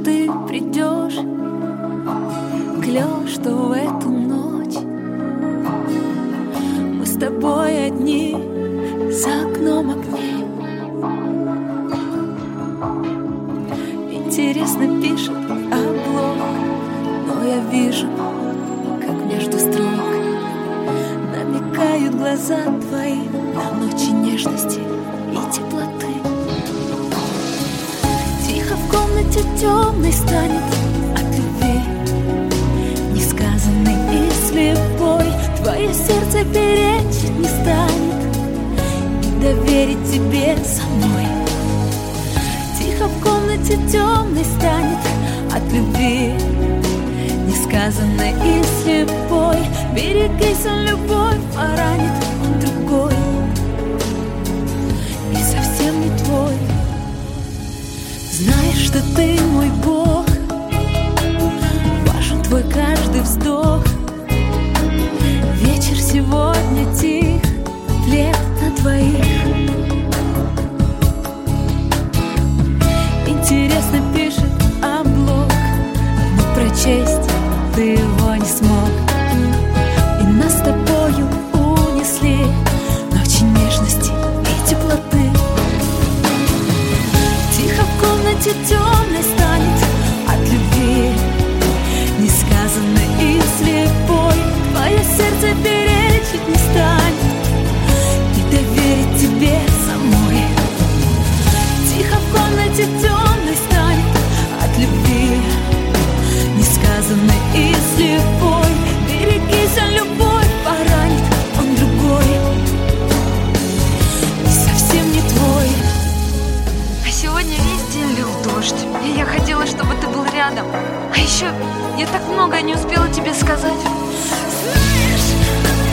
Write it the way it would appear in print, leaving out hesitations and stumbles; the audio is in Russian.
ты придешь, клянусь, что в эту ночь мы с тобой одни за окном огней. Интересно пишет облог, но я вижу, как между строк намекают глаза твои на ночи нежности и теплоты. Тихо в комнате темной станет от любви, несказанной и слепой. Твое сердце перечить не станет и доверить тебе со мной. Тихо в комнате темной станет от любви, несказанной и слепой. Берегись, он любовь поранит, он другой и совсем не твой. Знаешь, что ты мой Бог, важен твой каждый вздох. Вечер сегодня тих, плед на двоих. Интересно пишет облог, но прочесть ты его не смог. И нас с тобою унесли ночи нежности и теплоты. Тихо в комнате темной станет от любви, несказанной и слепой. Твое сердце перечить не станет и доверить тебе самой. Тихо в комнате темной станет от любви, несказанной и слепой. Берегись, он любовь поранит, он другой и совсем не твой. А сегодня весь день лил дождь, и я хотела, чтобы ты был рядом. А еще я так многое не успела тебе сказать. Знаешь,